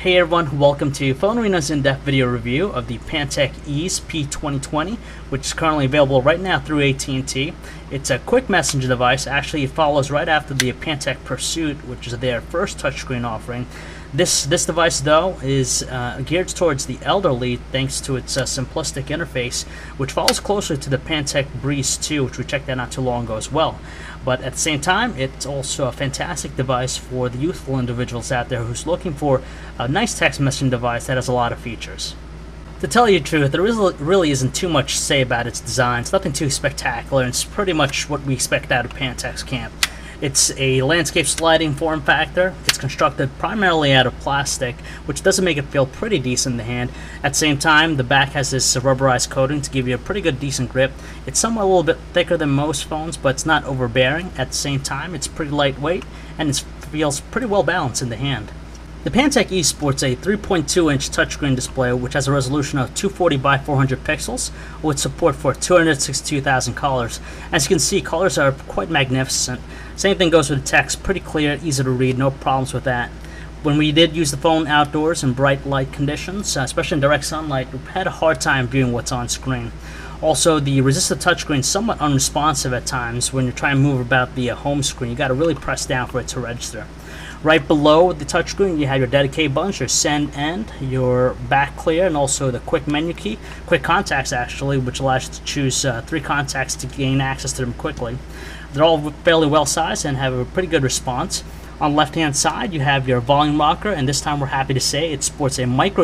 Hey everyone, welcome to Phone Arena's in-depth video review of the Pantech Ease P2020, which is currently available right now through AT&T. It's a quick messenger device. Actually, it follows right after the Pantech Pursuit, which is their first touchscreen offering. This device, though, is geared towards the elderly thanks to its simplistic interface, which follows closely to the Pantech Breeze 2, which we checked out not too long ago as well. But at the same time, it's also a fantastic device for the youthful individuals out there who's looking for a nice text messaging device that has a lot of features. To tell you the truth, there really isn't too much to say about its design. It's nothing too spectacular, and it's pretty much what we expect out of Pantech's camp. It's a landscape sliding form factor. It's constructed primarily out of plastic, which doesn't make it feel pretty decent in the hand. At the same time, the back has this rubberized coating to give you a pretty good decent grip. It's somewhat a little bit thicker than most phones, but it's not overbearing. At the same time, it's pretty lightweight, and it feels pretty well balanced in the hand. The Pantech Ease sports a 3.2-inch touchscreen display which has a resolution of 240 by 400 pixels with support for 262,000 colors. As you can see, colors are quite magnificent. Same thing goes with the text, pretty clear, easy to read, no problems with that. When we did use the phone outdoors in bright light conditions, especially in direct sunlight, we had a hard time viewing what's on screen. Also, the resistive touchscreen is somewhat unresponsive at times when you're trying to move about the home screen. You got to really press down for it to register. Right below the touchscreen, you have your dedicated buttons, your send end, your back clear, and also the quick menu key, quick contacts actually, which allows you to choose 3 contacts to gain access to them quickly. They're all fairly well sized and have a pretty good response. On the left hand side, you have your volume rocker, and this time we're happy to say it sports a micro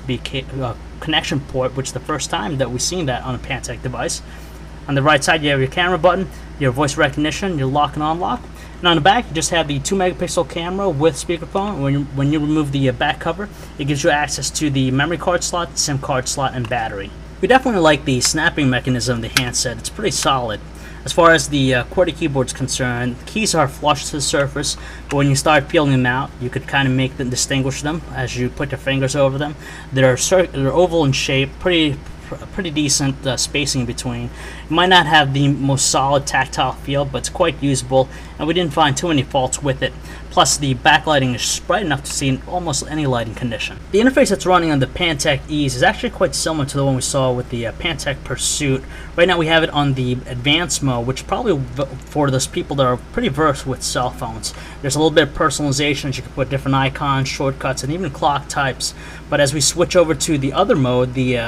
USB connection port, which is the first time that we've seen that on a Pantech device. On the right side, you have your camera button, your voice recognition, your lock and unlock. And on the back, you just have the 2-megapixel camera with speakerphone. When you remove the back cover, it gives you access to the memory card slot, SIM card slot, and battery. We definitely like the snapping mechanism of the handset. It's pretty solid. As far as the QWERTY keyboard is concerned, the keys are flush to the surface, but when you start peeling them out, you could kind of make them distinguish them as you put your fingers over them. They're oval in shape, pretty decent spacing in between. It might not have the most solid tactile feel, but it's quite usable, and we didn't find too many faults with it. Plus, the backlighting is bright enough to see in almost any lighting condition. The interface that's running on the Pantech Ease is actually quite similar to the one we saw with the Pantech Pursuit. Right now we have it on the advanced mode, which is probably for those people that are pretty versed with cell phones. There's a little bit of personalization. You can put different icons, shortcuts, and even clock types. But as we switch over to the other mode, the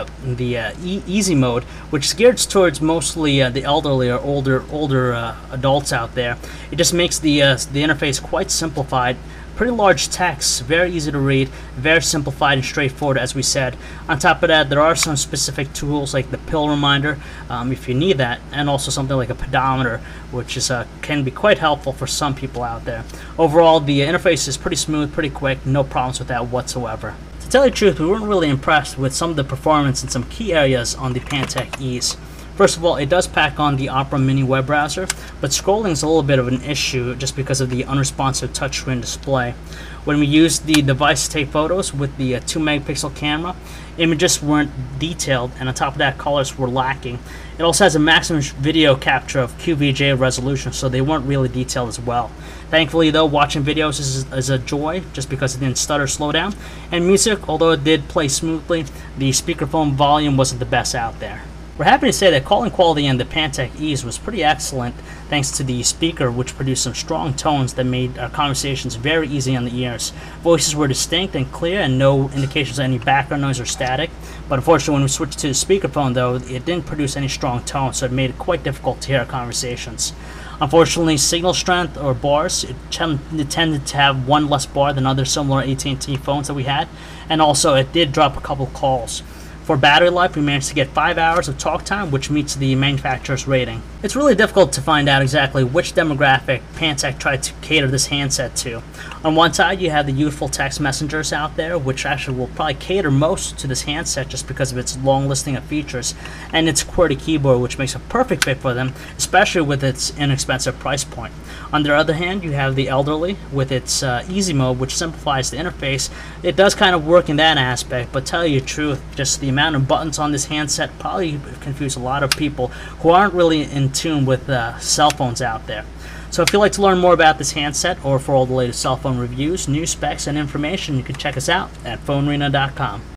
Easy mode, which is geared towards mostly the elderly or older adults out there, it just makes the interface quite simplified. Pretty large text, very easy to read, very simplified and straightforward, as we said. On top of that, there are some specific tools like the pill reminder if you need that, and also something like a pedometer, which is can be quite helpful for some people out there. Overall, the interface is pretty smooth, pretty quick, no problems with that whatsoever. To tell you the truth, we weren't really impressed with some of the performance in some key areas on the Pantech Ease. First of all, it does pack on the Opera Mini web browser, but scrolling is a little bit of an issue just because of the unresponsive touchscreen display. When we used the device to take photos with the 2-megapixel camera, images weren't detailed, and on top of that, colors were lacking. It also has a maximum video capture of QVGA resolution, so they weren't really detailed as well. Thankfully, though, watching videos is a joy just because it didn't stutter, slow down. And music, although it did play smoothly, the speakerphone volume wasn't the best out there. We're happy to say that calling quality in the Pantech Ease was pretty excellent thanks to the speaker, which produced some strong tones that made our conversations very easy on the ears. Voices were distinct and clear and no indications of any background noise or static. But unfortunately, when we switched to the speakerphone, though, it didn't produce any strong tones, so it made it quite difficult to hear our conversations. Unfortunately, signal strength or bars, it tended to have one less bar than other similar AT&T phones that we had, and also it did drop a couple calls. For battery life, we managed to get 5 hours of talk time, which meets the manufacturer's rating. It's really difficult to find out exactly which demographic Pantech tried to cater this handset to. On one side, you have the youthful text messengers out there, which actually will probably cater most to this handset just because of its long listing of features, and its QWERTY keyboard, which makes a perfect fit for them, especially with its inexpensive price point. On the other hand, you have the elderly with its Easy mode, which simplifies the interface. It does kind of work in that aspect, but tell you the truth, just the amount of buttons on this handset probably confuse a lot of people who aren't really in tune with cell phones out there. So if you'd like to learn more about this handset or for all the latest cell phone reviews, news specs, and information, you can check us out at PhoneArena.com.